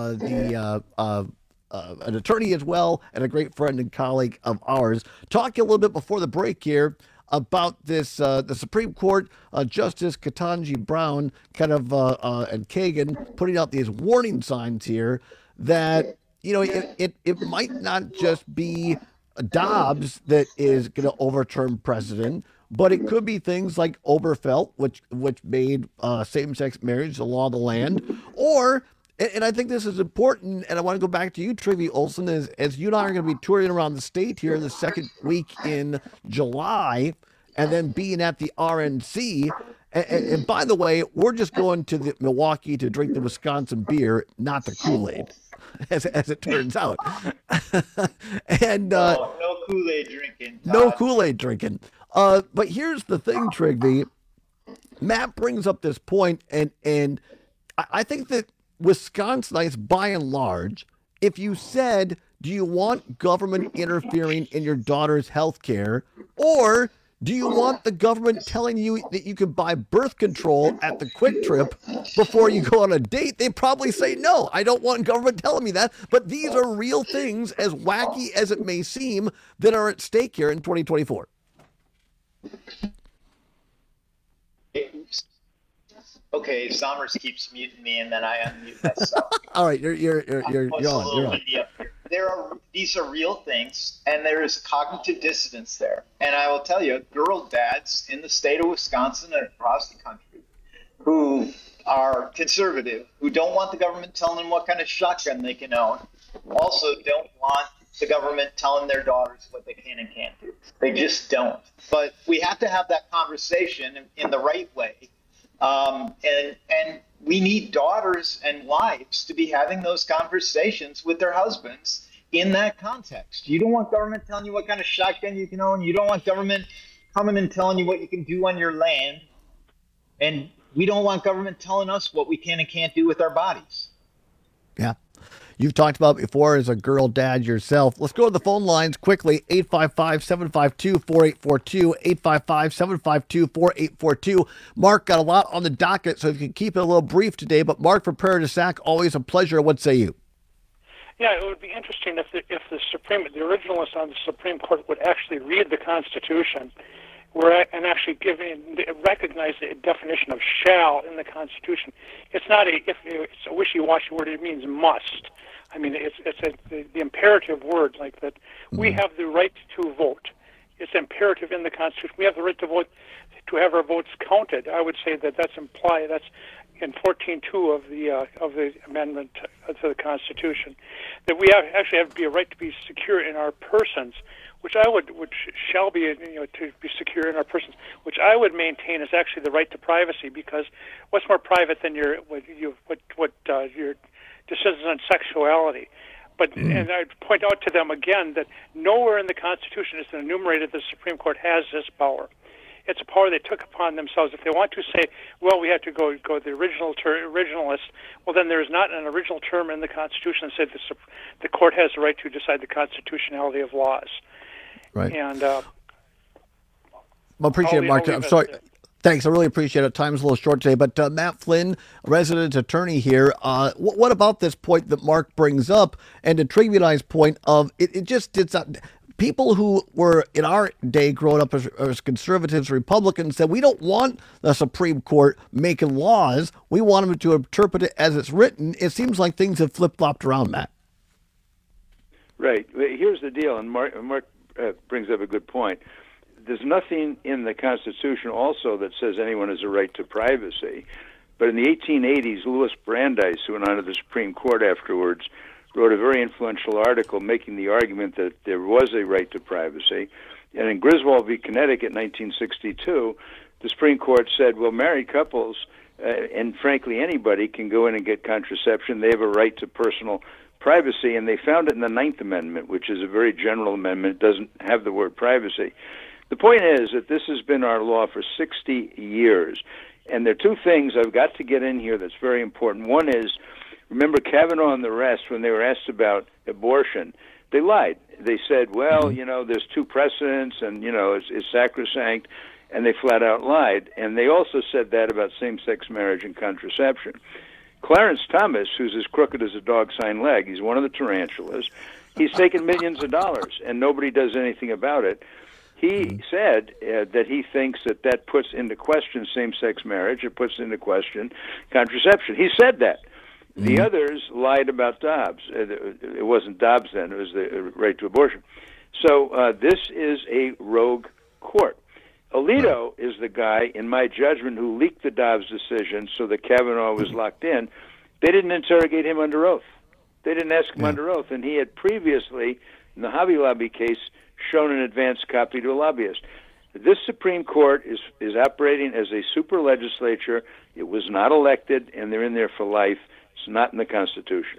an attorney as well, and a great friend and colleague of ours. Talking a little bit before the break here about this, the Supreme Court Justice Ketanji Brown and Kagan putting out these warning signs here that, you know, it might not just be Dobbs that is going to overturn precedent, but it could be things like Obergefell, which made same-sex marriage the law of the land, or, and I think this is important, and I want to go back to you, Trygve Olsen, as you and I are going to be touring around the state here the second week in July, and then being at the RNC. And by the way, we're just going to the Milwaukee to drink the Wisconsin beer, not the Kool-Aid, as it turns out. And no Kool-Aid drinking. No Kool-Aid drinking. But here's the thing, Trygve. Matt brings up this point, and I think that Wisconsinites, by and large, if you said, do you want government interfering in your daughter's health care, or do you want the government telling you that you can buy birth control at the Quick Trip before you go on a date? They probably say, no, I don't want government telling me that. But these are real things, as wacky as it may seem, that are at stake here in 2024. Okay, Somers keeps muting me, and then I unmute myself. All right, you're on. These are real things, and there is cognitive dissonance there. And I will tell you, girl dads in the state of Wisconsin and across the country who are conservative, who don't want the government telling them what kind of shotgun they can own, also don't want the government telling their daughters what they can and can't do. They just don't. But we have to have that conversation in the right way. And we need daughters and wives to be having those conversations with their husbands in that context. You don't want government telling you what kind of shotgun you can own. You don't want government coming and telling you what you can do on your land. And we don't want government telling us what we can and can't do with our bodies. Yeah. You've talked about before as a girl dad yourself. Let's go to the phone lines quickly. 855-752-4842. 855-752-4842. Mark got a lot on the docket, so if you can keep it a little brief today. But Mark from Prairie du Sac, always a pleasure. What say you? Yeah, it would be interesting if the originalists on the Supreme Court would actually read the Constitution and actually recognize the definition of shall in the Constitution. It's not it's a wishy-washy word. It means must. I mean, it's the imperative word, like that. We have the right to vote. It's imperative in the Constitution. We have the right to vote, to have our votes counted. I would say that's implied. That's in 14.2 of the amendment to the Constitution. That we actually have to be a right to be secure in our persons, which shall be, to be secure in our persons, which I would maintain is actually the right to privacy, because what's more private than your decisions on sexuality? But and I'd point out to them again that nowhere in the Constitution is it enumerated that the Supreme Court has this power. It's a power they took upon themselves. If they want to say, well, we have to go the originalist, well, then there is not an original term in the Constitution that said the court has the right to decide the constitutionality of laws. Right. And well, appreciate it, Mark. I'm sorry. Thanks. I really appreciate it. Time's a little short today, but Matt Flynn, resident attorney here. What about this point that Mark brings up, and to Trygve and I's point of it just did not. People who were in our day growing up as conservatives, Republicans, said we don't want the Supreme Court making laws. We want them to interpret it as it's written. It seems like things have flip-flopped around, Matt. Right. Here's the deal, and Mark brings up a good point. there's nothing in the Constitution also that says anyone has a right to privacy. But in the 1880s, Louis Brandeis, who went on to the Supreme Court afterwards, wrote a very influential article making the argument that there was a right to privacy. And in Griswold v. Connecticut, 1962, the Supreme Court said, well, married couples, and frankly anybody, can go in and get contraception. They have a right to personal privacy, and they found it in the Ninth Amendment, which is a very general amendment. It doesn't have the word privacy. The point is that this has been our law for 60 years, and there are two things I've got to get in here that's very important. One is, remember Kavanaugh and the rest, when they were asked about abortion, they lied. They said, well, there's two precedents, and, it's sacrosanct, and they flat out lied. And they also said that about same-sex marriage and contraception. Clarence Thomas, who's as crooked as a dog's hind leg, he's one of the tarantulas, he's taken millions of dollars, and nobody does anything about it. He said that he thinks that puts into question same-sex marriage, it puts into question contraception. He said that. The others lied about Dobbs. It wasn't Dobbs then, it was the right to abortion. So this is a rogue court. Alito is the guy, in my judgment, who leaked the Dobbs decision so that Kavanaugh was locked in. They didn't interrogate him under oath. They didn't ask him under oath, and he had previously, in the Hobby Lobby case, shown an advanced copy to a lobbyist. This Supreme Court is operating as a super legislature. It was not elected, and they're in there for life. It's not in the Constitution.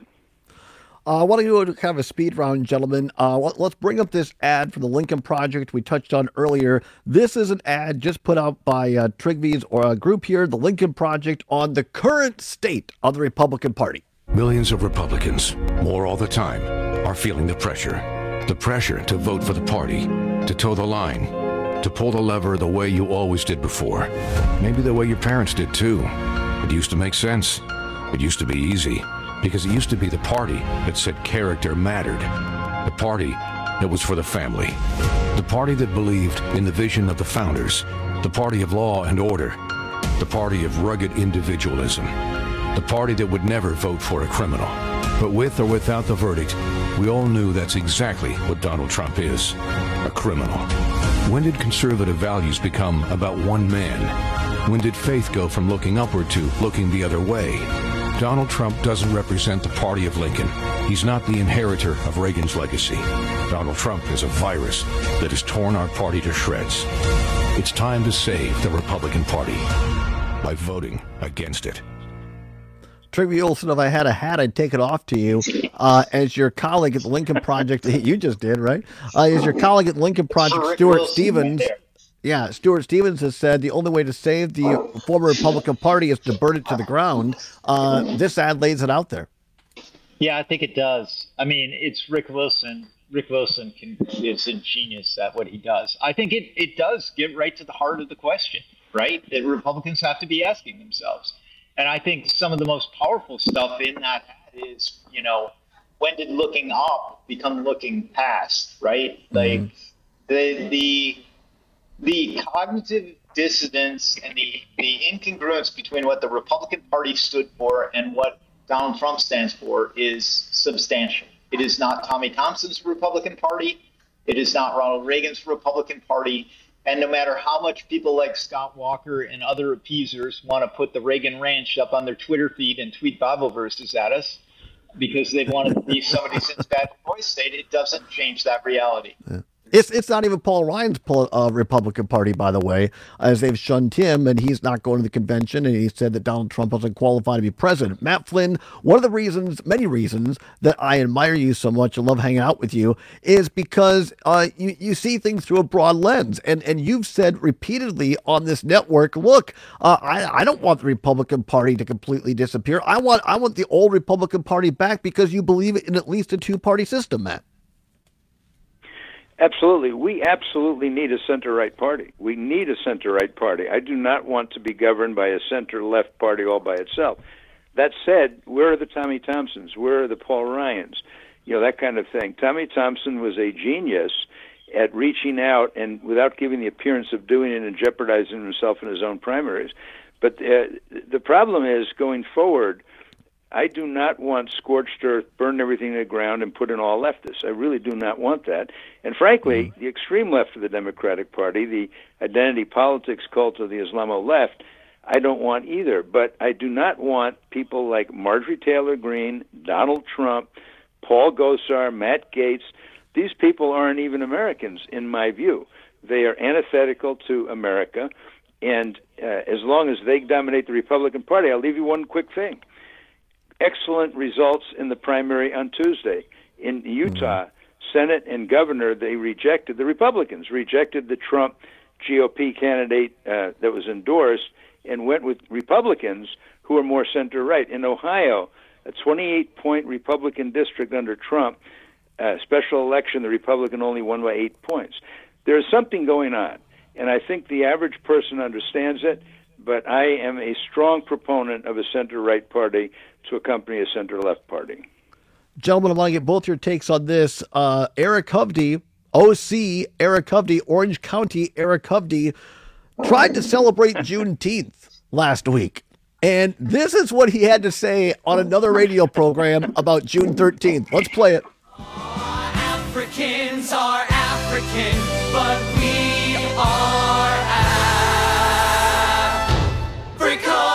I want to go to kind of a speed round, gentlemen. Let's bring up this ad for the Lincoln Project we touched on earlier. This is an ad just put out by Trigvy's or a group here, the Lincoln Project, on the current state of the Republican Party. Millions of Republicans, more all the time, are feeling the pressure. The pressure to vote for the party, to toe the line, to pull the lever the way you always did before. Maybe the way your parents did too. It used to make sense. It used to be easy. Because it used to be the party that said character mattered. The party that was for the family. The party that believed in the vision of the founders. The party of law and order. The party of rugged individualism. The party that would never vote for a criminal. But with or without the verdict, we all knew that's exactly what Donald Trump is. A criminal. When did conservative values become about one man? When did faith go from looking upward to looking the other way? Donald Trump doesn't represent the party of Lincoln. He's not the inheritor of Reagan's legacy. Donald Trump is a virus that has torn our party to shreds. It's time to save the Republican Party by voting against it. Trigby Olson, if I had a hat, I'd take it off to you. As your colleague at the Lincoln Project, you just did, right? As your colleague at Lincoln Project, Stuart Stevens. Yeah, Stuart Stevens has said the only way to save the former Republican Party is to burn it to the ground. This ad lays it out there. Yeah, I think it does. I mean, it's Rick Wilson. Rick Wilson is a genius at what he does. I think it does get right to the heart of the question, right? That Republicans have to be asking themselves. And I think some of the most powerful stuff in that ad is, when did looking up become looking past, right? Like the cognitive dissonance and the incongruence between what the Republican Party stood for and what Donald Trump stands for is substantial. It is not Tommy Thompson's Republican Party. It is not Ronald Reagan's Republican Party. And no matter how much people like Scott Walker and other appeasers want to put the Reagan Ranch up on their Twitter feed and tweet Bible verses at us because they want to be somebody since bad voice state, it doesn't change that reality. Yeah. It's not even Paul Ryan's Republican Party, by the way, as they've shunned him, and he's not going to the convention, and he said that Donald Trump wasn't qualified to be president. Matt Flynn, one of the reasons, many reasons, that I admire you so much and love hanging out with you is because you see things through a broad lens, and you've said repeatedly on this network, look, I don't want the Republican Party to completely disappear. I want the old Republican Party back because you believe in at least a two-party system, Matt. Absolutely. We absolutely need a center-right party. We need a center-right party. I do not want to be governed by a center-left party all by itself. That said, where are the Tommy Thompsons? Where are the Paul Ryans? That kind of thing. Tommy Thompson was a genius at reaching out and without giving the appearance of doing it and jeopardizing himself in his own primaries. But the problem is, going forward, I do not want scorched earth, burn everything to the ground, and put in all leftists. I really do not want that. And frankly, the extreme left of the Democratic Party, the identity politics cult of the Islamo left, I don't want either. But I do not want people like Marjorie Taylor Greene, Donald Trump, Paul Gosar, Matt Gaetz. These people aren't even Americans, in my view. They are antithetical to America. And as long as they dominate the Republican Party, I'll leave you one quick thing. Excellent results in the primary on Tuesday. In Utah, Senate and governor, the Republicans rejected the Trump GOP candidate that was endorsed and went with Republicans who are more center-right. In Ohio, a 28-point Republican district under Trump, special election, the Republican only won by 8 points. There is something going on, and I think the average person understands it, but I am a strong proponent of a center-right party to accompany a center-left party. Gentlemen, I want to get both your takes on this. Eric Hovde, OC Eric Hovde, Orange County Eric Hovde, tried to celebrate Juneteenth last week. And this is what he had to say on another radio program about June 13th. Let's play it. Africans are African, but we are Africa.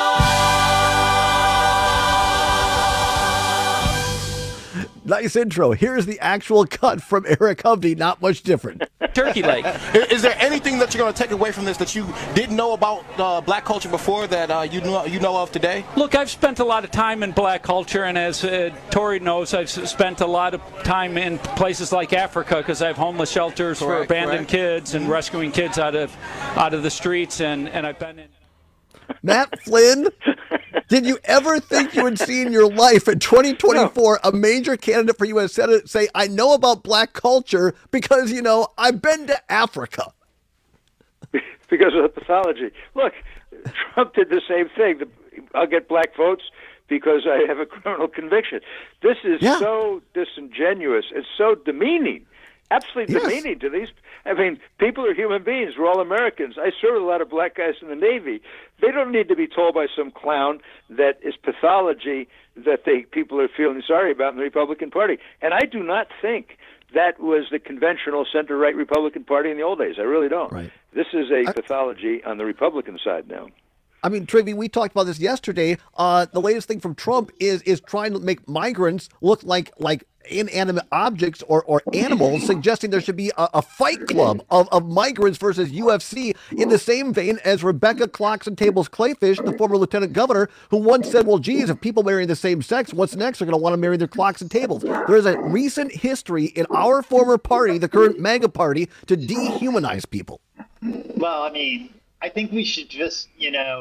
Nice intro. Here's the actual cut from Eric Hovde. Not much different. Turkey leg. Is there anything that you're going to take away from this that you didn't know about black culture before that you know of today? Look, I've spent a lot of time in black culture, and as Tori knows, I've spent a lot of time in places like Africa because I have homeless shelters for abandoned kids and rescuing kids out of the streets, and I've been in. Matt Flynn, did you ever think you would see in your life in 2024 a major candidate for U.S. Senate say, I know about black culture because, I've been to Africa? Because of the pathology. Look, Trump did the same thing. I'll get black votes because I have a criminal conviction. This is so disingenuous. It's so demeaning. Absolutely demeaning to these. I mean, people are human beings. We're all Americans. I served with a lot of black guys in the Navy. They don't need to be told by some clown that is pathology that people are feeling sorry about in the Republican Party. And I do not think that was the conventional center-right Republican Party in the old days. I really don't. Right. This is a pathology on the Republican side now. I mean, Trigby, we talked about this yesterday. The latest thing from Trump is trying to make migrants look like inanimate objects or animals, suggesting there should be a fight club of migrants versus UFC in the same vein as Rebecca Clocks and Tables Clayfish, the former lieutenant governor, who once said, well, geez, if people marry the same sex, what's next? They're going to want to marry their clocks and tables. There's a recent history in our former party, the current MAGA party, to dehumanize people. Well, I mean, I think we should just,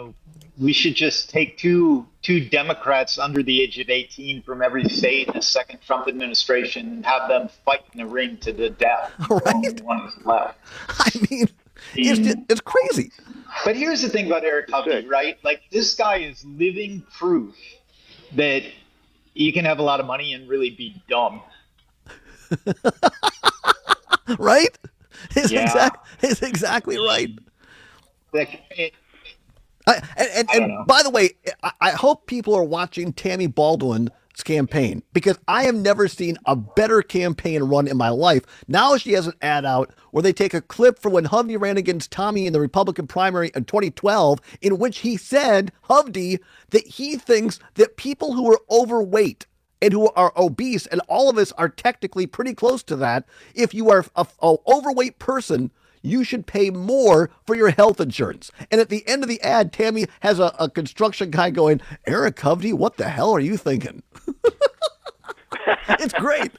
take two Democrats under the age of 18 from every state in the second Trump administration and have them fight in the ring to the death. Right. One is left. I mean, it's crazy. But here's the thing about Eric Hovde, right? Like, this guy is living proof that you can have a lot of money and really be dumb. Right? It's exactly right. And by the way, I hope people are watching Tammy Baldwin's campaign, because I have never seen a better campaign run in my life. Now she has an ad out where they take a clip from when Hovde ran against Tommy in the Republican primary in 2012, in which he said, Hovde, that he thinks that people who are overweight and who are obese, and all of us are technically pretty close to that, if you are an overweight person, you should pay more for your health insurance. And at the end of the ad, Tammy has a construction guy going, Eric Hovde, what the hell are you thinking? It's great.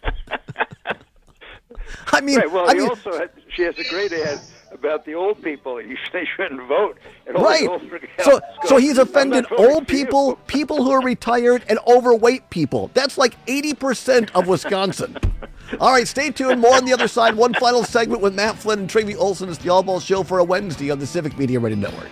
I mean, she has a great ad about the old people. They shouldn't vote. And right. So he's offended old people, people who are retired, and overweight people. That's like 80% of Wisconsin. All right, stay tuned. More on the other side. One final segment with Matt Flynn and Trigby Olson. It's the All Ball Show for a Wednesday on the Civic Media Radio Network.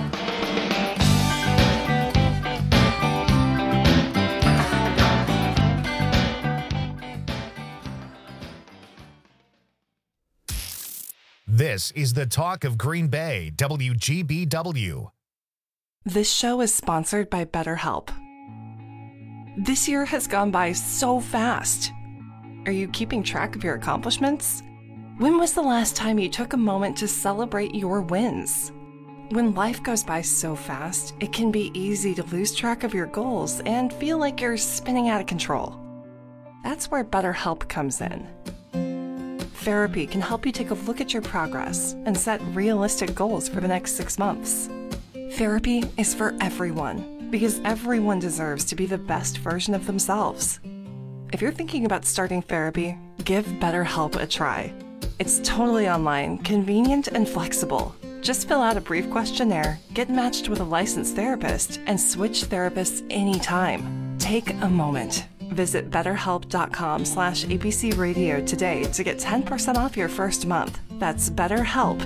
This is the Talk of Green Bay, WGBW. This show is sponsored by BetterHelp. This year has gone by so fast. Are you keeping track of your accomplishments? When was the last time you took a moment to celebrate your wins? When life goes by so fast, it can be easy to lose track of your goals and feel like you're spinning out of control. That's where BetterHelp comes in. Therapy can help you take a look at your progress and set realistic goals for the next 6 months. Therapy is for everyone, because everyone deserves to be the best version of themselves. If you're thinking about starting therapy, give BetterHelp a try. It's totally online, convenient, and flexible. Just fill out a brief questionnaire, get matched with a licensed therapist, and switch therapists anytime. Take a moment. Visit BetterHelp.com/ABCRadio today to get 10% off your first month. That's BetterHelp,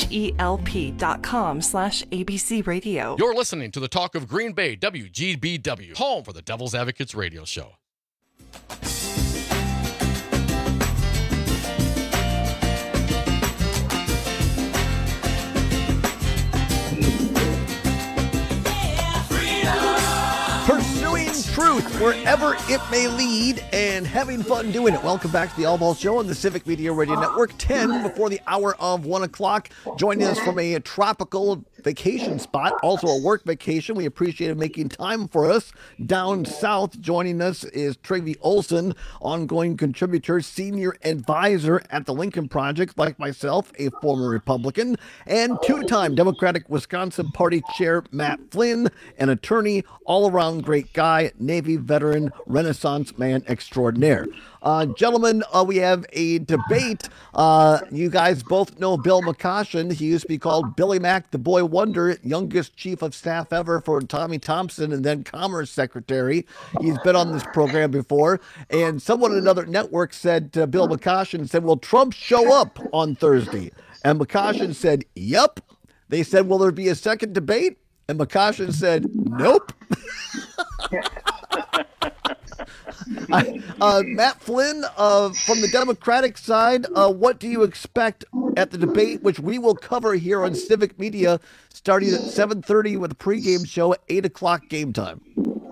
HELP.com/ABCRadio. You're listening to the Talk of Green Bay, WGBW, home for the Devil's Advocates radio show. Pursuing truth wherever it may lead and having fun doing it. Welcome back to the All Ball Show on the Civic Media Radio Network, 10 before the hour of 1 o'clock. Joining us from a tropical vacation spot, also a work vacation. We appreciate him making time for us down south. Joining us is Trygve Olsen, ongoing contributor, senior advisor at the Lincoln Project, like myself, a former Republican, and two-time Democratic Wisconsin Party Chair Matt Flynn, an attorney, all-around great guy, Navy veteran, Renaissance man extraordinaire. Gentlemen, we have a debate. You guys both know Bill McCoshen. He used to be called Billy Mack, the Boy Wonder, youngest chief of staff ever for Tommy Thompson, and then Commerce Secretary. He's been on this program before. And someone at another network said to Bill McCoshen, said, will Trump show up on Thursday? And McCoshen said, yep. They said, will there be a second debate? And McCoshen said, nope. Matt Flynn, from the Democratic side, what do you expect at the debate, which we will cover here on Civic Media, starting at 7:30 with a pregame show at 8 o'clock game time?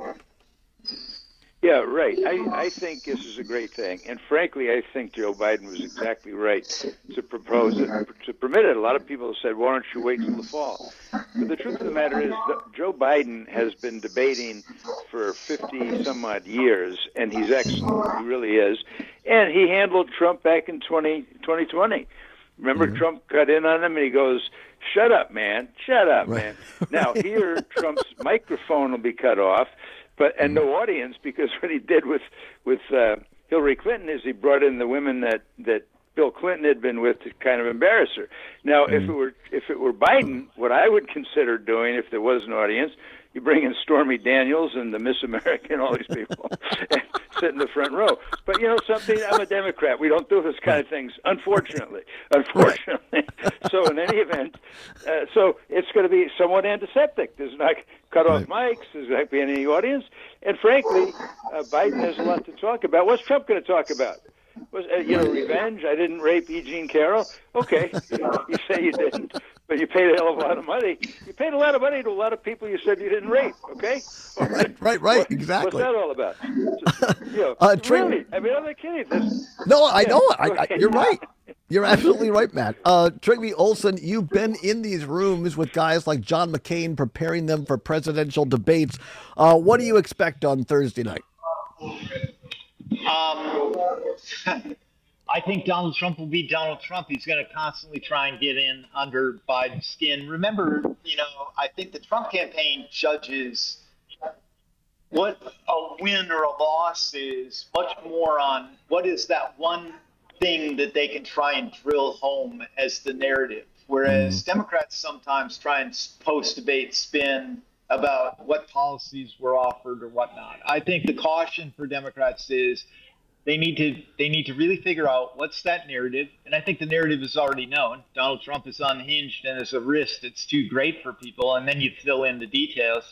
Yeah, right. I think this is a great thing. And frankly, I think Joe Biden was exactly right to propose it, to permit it. A lot of people have said, why don't you wait till the fall? But the truth of the matter is that Joe Biden has been debating for 50-some-odd years, and he's excellent. He really is. And he handled Trump back in 2020. Remember, Trump cut in on him, and he goes, shut up, man. Shut up, man. Now, here, Trump's microphone will be cut off. And no audience, because what he did with Hillary Clinton is he brought in the women that Bill Clinton had been with to kind of embarrass her. Now, if it were Biden, what I would consider doing if there was an audience, you bring in Stormy Daniels and the Miss America and all these people and sit in the front row. But you know something? I'm a Democrat. We don't do this kind of things, unfortunately. So in any event, so it's going to be somewhat antiseptic. There's not cut off mics. There's not going to be any audience. And frankly, Biden has a lot to talk about. What's Trump going to talk about? Was revenge? I didn't rape E. Jean Carroll. Okay, you say you didn't, but you paid a hell of a lot of money. You paid a lot of money to a lot of people you said you didn't rape. Okay, right, exactly. What's that all about? Really? I mean, I'm not kidding. No, I know. You're right. You're absolutely right, Matt. Trygve Olsen, you've been in these rooms with guys like John McCain, preparing them for presidential debates. What do you expect on Thursday night? I think Donald Trump will be Donald Trump. He's going to constantly try and get in under Biden's skin. Remember, I think the Trump campaign judges what a win or a loss is much more on what is that one thing that they can try and drill home as the narrative. Whereas Democrats sometimes try and post-debate spin about what policies were offered or whatnot. I think the caution for Democrats is they need to really figure out what's that narrative. And I think the narrative is already known. Donald Trump is unhinged and is a risk that's too great for people. And then you fill in the details.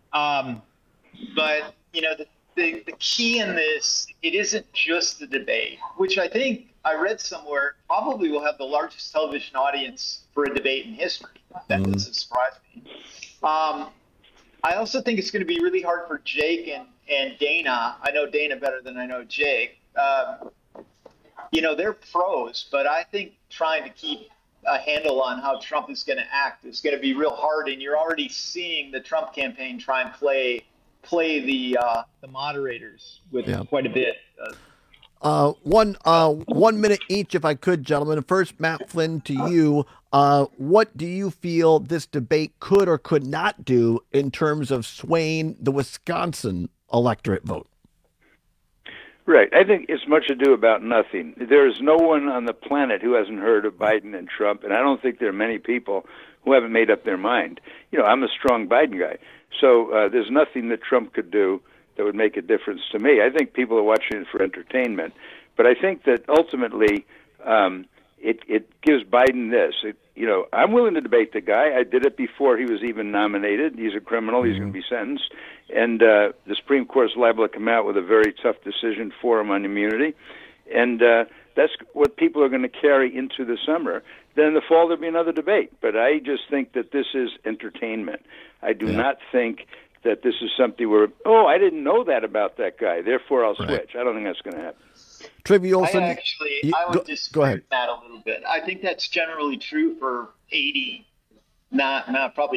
But, the key in this, it isn't just the debate, which I think I read somewhere probably will have the largest television audience for a debate in history. That doesn't surprise me. I also think it's going to be really hard for Jake and Dana. I know Dana better than I know Jake. They're pros, but I think trying to keep a handle on how Trump is going to act is going to be real hard. And you're already seeing the Trump campaign try and play the moderators with quite a bit. 1 minute each, if I could, gentlemen. First, Matt Flynn, to you. What do you feel this debate could or could not do in terms of swaying the Wisconsin electorate vote? Right. I think it's much ado about nothing. There's no one on the planet who hasn't heard of Biden and Trump, and I don't think there are many people who haven't made up their mind. I'm a strong Biden guy, so there's nothing that Trump could do that would make a difference to me. I think people are watching it for entertainment, but I think that ultimately it gives Biden this. I'm willing to debate the guy. I did it before he was even nominated. He's a criminal. He's going to be sentenced. And the Supreme Court is liable to come out with a very tough decision for him on immunity. And that's what people are going to carry into the summer. Then in the fall, there'll be another debate. But I just think that this is entertainment. I do not think that this is something where, I didn't know that about that guy, therefore I'll switch. I don't think that's going to happen. Trivia Olson. I would disagree with that a little bit. I think that's generally true for 80, probably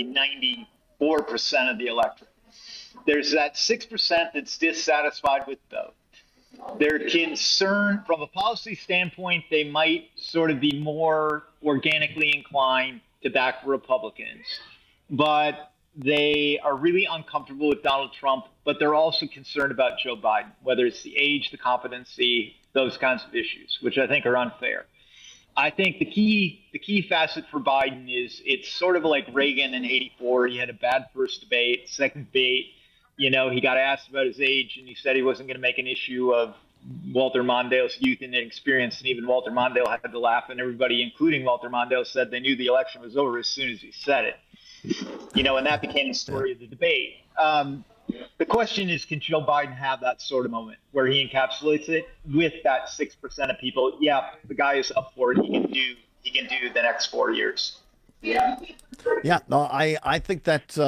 94% of the electorate. There's that 6% that's dissatisfied with both. They're concerned from a policy standpoint. They might sort of be more organically inclined to back Republicans, but they are really uncomfortable with Donald Trump, but they're also concerned about Joe Biden, whether it's the age, the competency, those kinds of issues, which I think are unfair. I think the key facet for Biden is it's sort of like Reagan in '84. He had a bad first debate. Second debate, he got asked about his age, and he said he wasn't going to make an issue of Walter Mondale's youth and experience, and even Walter Mondale had to laugh, and everybody, including Walter Mondale, said they knew the election was over as soon as he said it. And that became the story of the debate. The question is, can Joe Biden have that sort of moment where he encapsulates it with that 6% of people? Yeah, the guy is up for it. He can do the next 4 years. Yeah, no, I think that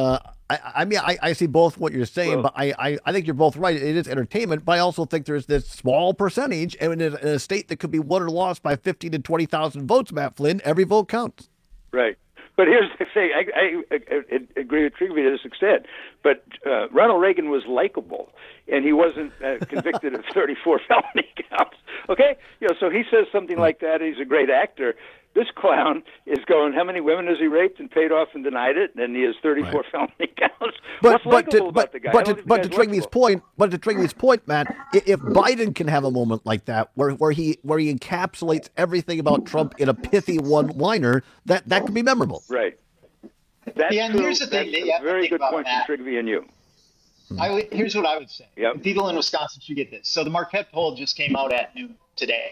I see both what you're saying, but I think you're both right. It is entertainment, but I also think there's this small percentage, and in a state that could be won or lost by 50 to 20,000 votes, Matt Flynn, every vote counts. Right. But here's the thing, I agree with Trigby to this extent, but Ronald Reagan was likable, and he wasn't convicted of 34 felony counts, okay? So he says something like that, he's a great actor. This clown is going, how many women has he raped and paid off and denied it? And he has 34 felony counts. What's likable about the guy? But to Trigby's point, Matt, if Biden can have a moment like that, where he encapsulates everything about Trump in a pithy one-liner, that could be memorable. Right. That's and true. Here's the thing. That's a very good point from Trigby and you. Here's what I would say. Yep. People in Wisconsin should get this. So the Marquette poll just came out at noon today.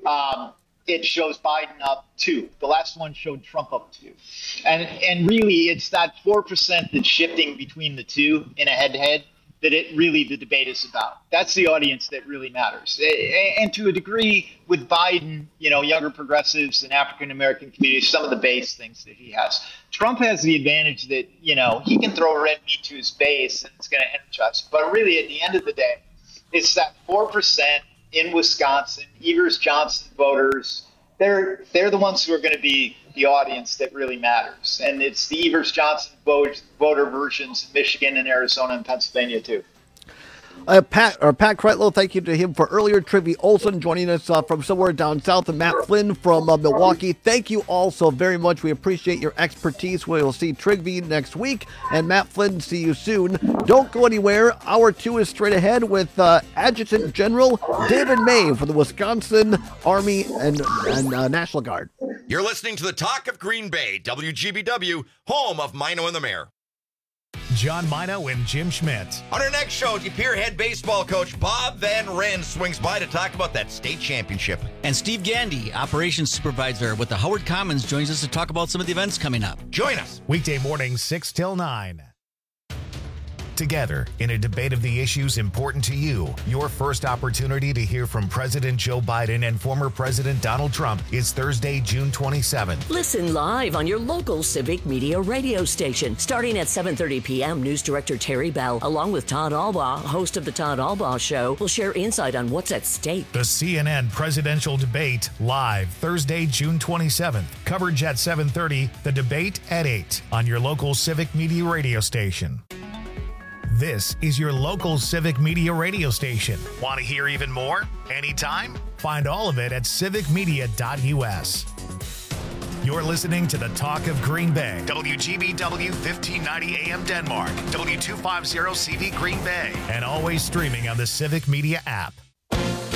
It shows Biden up 2. The last one showed Trump up 2. And really, it's that 4% that's shifting between the two in a head-to-head that the debate is about. That's the audience that really matters. And to a degree, with Biden, younger progressives and African-American communities, some of the base things that he has. Trump has the advantage that, he can throw red meat to his base and it's going to energize. But really, at the end of the day, it's that 4% in Wisconsin, Evers-Johnson voters, they're the ones who are going to be the audience that really matters. And it's the Evers-Johnson voter versions in Michigan and Arizona and Pennsylvania, too. Pat Kreitlow, thank you to him for earlier. Trivy Olson joining us from somewhere down south, and Matt Flynn from Milwaukee. Thank you all so very much. We appreciate your expertise. We will see Trigby next week, and Matt Flynn, see you soon. Don't go anywhere. Hour 2 is straight ahead with Adjutant General David May for the Wisconsin Army and National Guard. You're listening to the Talk of Green Bay, WGBW, home of Mino and the Mayor. John Mino and Jim Schmidt. On our next show, De Pere head baseball coach Bob Van Ryn swings by to talk about that state championship. And Steve Gandy, operations supervisor with the Howard Commons, joins us to talk about some of the events coming up. Join us. Weekday mornings, 6 till 9. together in a debate of the issues important to you. Your first opportunity to hear from President Joe Biden and former President Donald Trump is Thursday, June 27th. Listen live on your local Civic Media radio station. Starting at 7:30 p.m., News Director Terry Bell, along with Todd Albaugh, host of The Todd Albaugh Show, will share insight on what's at stake. The CNN presidential debate live Thursday, June 27th. Coverage at 7:30, the debate at 8 on your local Civic Media radio station. This is your local Civic Media radio station. Want to hear even more? Anytime? Find all of it at civicmedia.us. You're listening to the Talk of Green Bay. WGBW 1590 AM Denmark. W250 CV Green Bay. And always streaming on the Civic Media app.